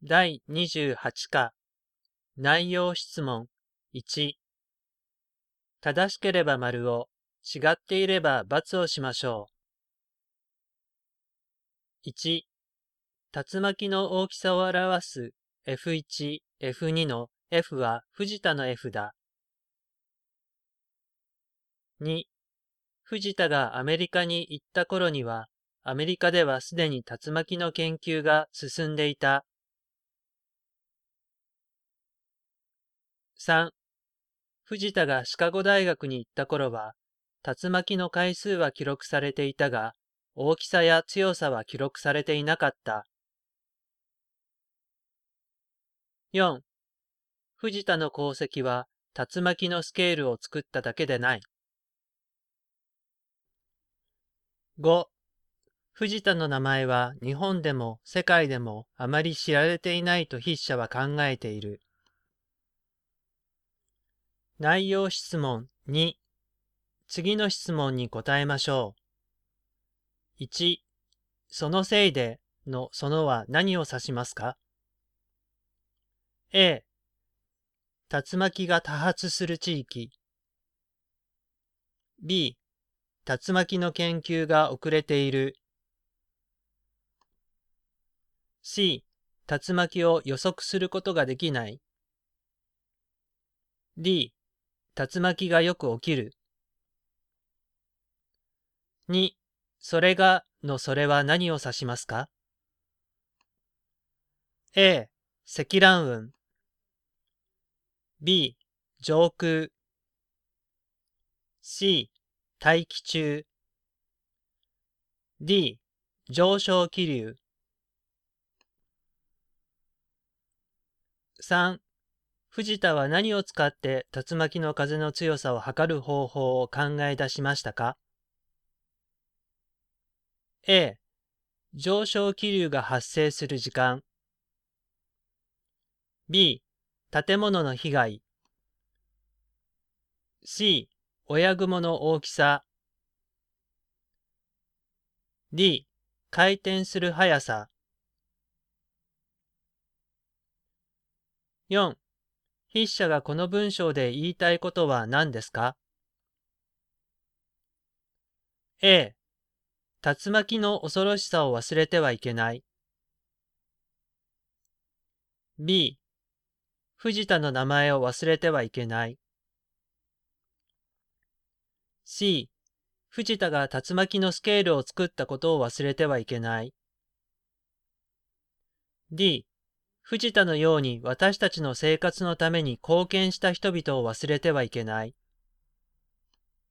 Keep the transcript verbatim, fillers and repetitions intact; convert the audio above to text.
だいにじゅうはち課内容質問いち。正しければ丸を、違っていれば×をしましょう。いち、竜巻の大きさを表す エフいち、エフに の F は藤田の F だ。に、藤田がアメリカに行った頃には、アメリカではすでに竜巻の研究が進んでいた。さん、藤田がシカゴ大学に行った頃は、竜巻の回数は記録されていたが、大きさや強さは記録されていなかった。よん、藤田の功績は竜巻のスケールを作っただけでない。ご、藤田の名前は日本でも世界でもあまり知られていないと筆者は考えている。内容質問に、次の質問に答えましょう。いち、そのせいでのそのは何を指しますか？ A、竜巻が多発する地域。B、竜巻の研究が遅れている。C、竜巻を予測することができない。D、竜巻がよく起きる。に、それがのそれは何を指しますか？ A、積乱雲。B、上空。C、大気中。D、上昇気流。さん、藤田は何を使って竜巻の風の強さを測る方法を考え出しましたか？ A、上昇気流が発生する時間。B、建物の被害。C、親雲の大きさ。D、回転する速さ。よん、筆者がこの文章で言いたいことは何ですか？ A、竜巻の恐ろしさを忘れてはいけない。B、藤田の名前を忘れてはいけない。C、藤田が竜巻のスケールを作ったことを忘れてはいけない。D、藤田のように私たちの生活のために貢献した人々を忘れてはいけない。